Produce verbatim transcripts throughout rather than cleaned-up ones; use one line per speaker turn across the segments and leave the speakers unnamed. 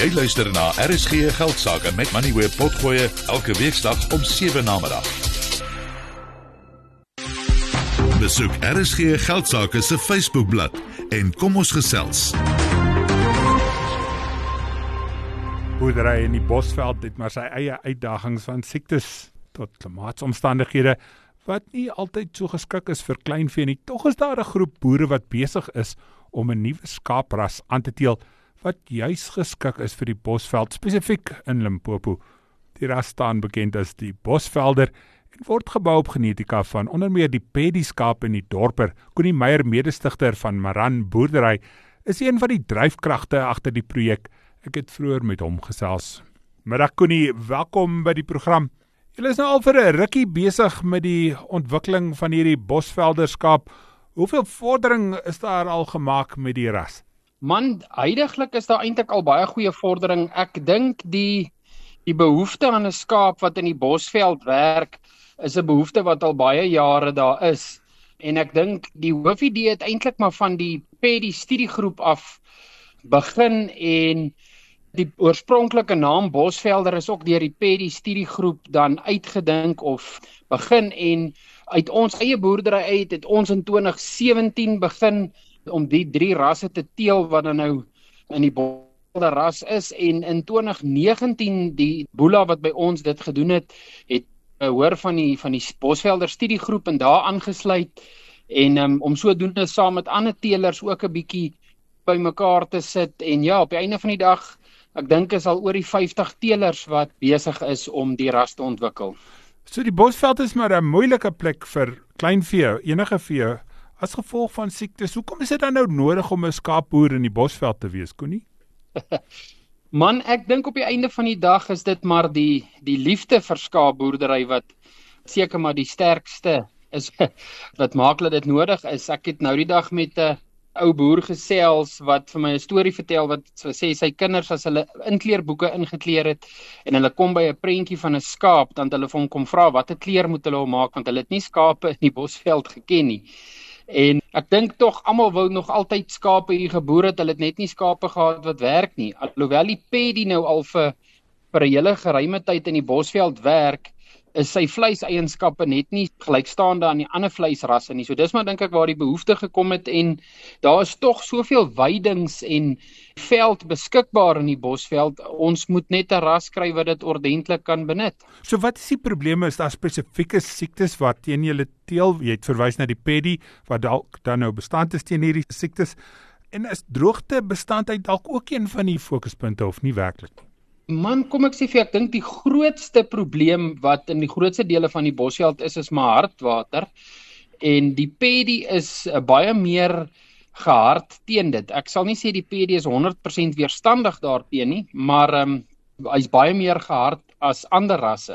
Jy luister na R S G Geldsaake met Money Potgoe elke weeksdag om sewe namiddag. Besoek R S G Geldsaake se Facebookblad en kom ons gesels.
Boerdery in die Bosveld het maar sy eie uitdagings van siektes tot klimaatsomstandighede wat nie altyd so geskik is vir kleinvee nie. Tog is daar 'n groep boere wat besig is om 'n nuwe skaapras aan te teel wat juis geskik is vir die Bosveld, spesifiek in Limpopo. Die ras staan bekend as die Bosvelder en word gebou op genetika van onder meer die Paddy skaap in die dorper. Connie Meyer, medestigter van Maran Boerdery, is een van die dryfkragte agter die projek. Ek het vroeër met hom gesels. Middag Connie, welkom by die program. Julle is nou al vir 'n rukkie besig met die ontwikkeling van hierdie Bosvelder skaap. Hoeveel vordering is daar al gemaak met die ras?
Man, huidiglik is daar eintlik al baie goeie vordering. Ek dink die die behoefte aan 'n skaap wat in die Bosveld werk is 'n behoefte wat al baie jare daar is. En ek dink die hoofidee het eintlik maar van die Paddy studiegroep af begin en die oorspronklike naam Bosvelder is ook deur die Paddy studiegroep dan uitgedink of begin en uit ons eie boerdery uit het ons in twintig sewentien begin om die drie rasse te teel wat dan nou in die Bosvelder ras is en in twintig negentien die boela wat by ons dit gedoen het, het uh, hoor van die van die Bosvelder studiegroep en daar aangesluit en um, om sodoende saam met ander teelers ook 'n bietjie by mekaar te sit en ja, op die einde van die dag ek dink is al oor die vyftig teelers wat besig is om die ras te ontwikkel.
So die Bosveld is maar 'n moeilike plek vir kleinvee, enige vee, as gevolg van siektes. Hoekom is dit dan nou nodig om 'n skaapboer in die Bosveld te wees, Connie?
Man, ek dink op die einde van die dag is dit maar die die liefde vir skaapboerdery wat seker maar die sterkste is wat maak dat dit nodig is. Ek het nou die dag met 'n ou boer gesels wat vir my 'n storie vertel wat so sê sy kinders as hulle inkleerboeke ingekleer het en hulle kom by 'n prentjie van 'n skaap, dan het hulle vir hom kom vra watter kleur moet hulle maak want hulle het nie skape in die Bosveld geken nie. En ek dink tog almal wou nog altyd skape hier geboer het, hulle het net nie skape gehad wat werk nie. Alhoewel die Paddy nou al vir vir 'n hele geruime tyd in die Bosveld werk, is sy vleiseienskappe net nie gelykstaande aan die ander vleisrasse nie. So dis maar dink ek waar die behoefte gekom het en daar is tog soveel weidings en veld beskikbaar in die Bosveld. Ons moet net 'n ras kry wat dit ordentlik kan benut.
So wat is die probleme? Is daar spesifieke siektes wat teen julle teel? Jy het verwys na die Paddy wat dalk dan nou bestand is teen hierdie siektes. En is droogte bestandheid dalk ook een van die fokuspunte of nie werklik nie?
Man, kom ek sê vir ek dink die grootste probleem wat in die grootste dele van die Bosveld is, is maar hardwater. En die Paddy is uh, baie meer gehard teen dit. Ek sal nie sê die Paddy is honderd persent weerstandig daarteen nie, maar um, hy's baie meer gehard as ander rasse.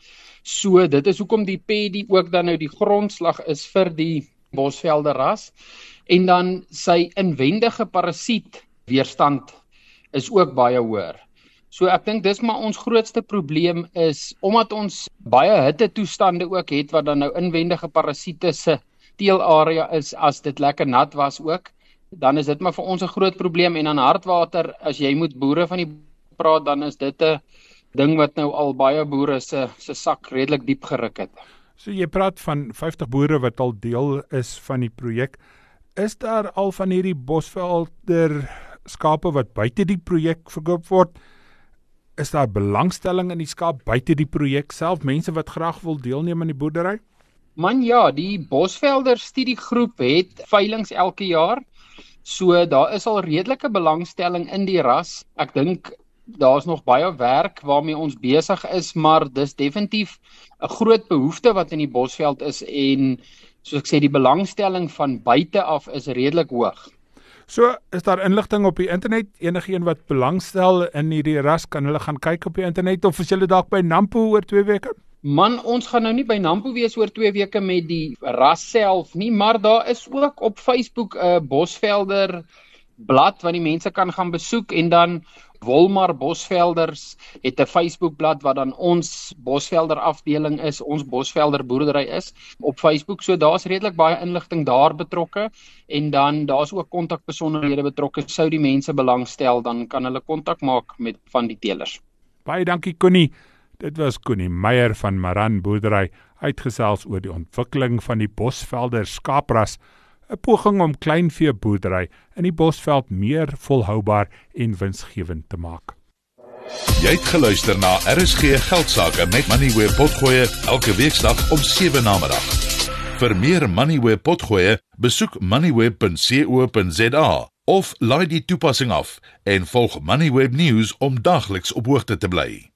So dit is hoekom die Paddy ook dan nou die grondslag is vir die Bosvelder ras. En dan sy inwendige parasiet weerstand is ook baie hoër. So ek dink dis maar ons grootste probleem is, omdat ons baie hitte toestande ook het, wat dan nou inwendige parasiete se teelarea is, as dit lekker nat was ook, dan is dit maar vir ons 'n groot probleem, en aan hardwater, as jy moet boere van die praat, dan is dit 'n ding wat nou al baie boere se se sak redelik diep geruk het.
So jy praat van vyftig boere wat al deel is van die projek. Is daar al van hierdie Bosvelder skape wat buite die projek verkoop word? Is daar belangstelling in die skaap buite die projek self, mense wat graag wil deelneem aan die boerdery?
Man ja, die Bosvelder studiegroep het veilings elke jaar, so daar is al redelike belangstelling in die ras. Ek dink daar is nog baie werk waarmee ons besig is, maar dis definitief 'n groot behoefte wat in die Bosveld is en soos ek sê, die belangstelling van buite af is redelik hoog.
So, is daar inligting op die internet? Enigeen wat belangstel in hierdie ras, kan hulle gaan kyk op die internet, of is julle dalk by Nampo oor twee weke?
Man, ons gaan nou nie by Nampo wees oor twee weke met die ras self nie, maar daar is ook op Facebook 'n uh, Bosvelder blad wat die mense kan gaan besoek en dan Wolmar Bosvelders het 'n Facebookblad wat dan ons Bosvelder afdeling is, ons Bosvelder boerdery is op Facebook. So daar's redelik baie inligting daar betrokke en dan daar's ook kontakbesonderhede betrokke. Sou die mense belangstel, dan kan hulle kontak maak met van die teelers.
Baie dankie Connie. Dit was Connie Meyer van Maran Boerdery uitgesels oor die ontwikkeling van die Bosvelder skaapras, 'n poging om kleinveeboerdery in die Bosveld meer volhoubaar en winsgewend te maak.
Jy het geluister na R S G Geldsaake met Moneyweb Potgoe elke weeksdag om sewe namiddag. Vir meer Moneyweb Potgoe, besoek moneyweb punt co punt za of laai die toepassing af en volg Moneyweb News om dagliks op hoogte te bly.